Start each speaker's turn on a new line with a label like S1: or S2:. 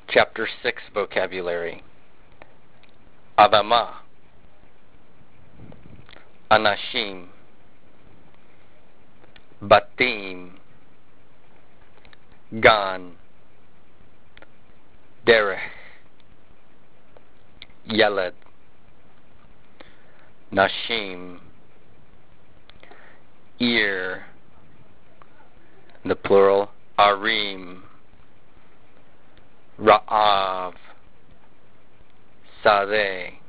S1: Chapter 6 Vocabulary. Adama, Anashim, Batim, Gan, Derech, Yeled, Nashim, Ear, the plural, Arim, Ra'av, Sadeh,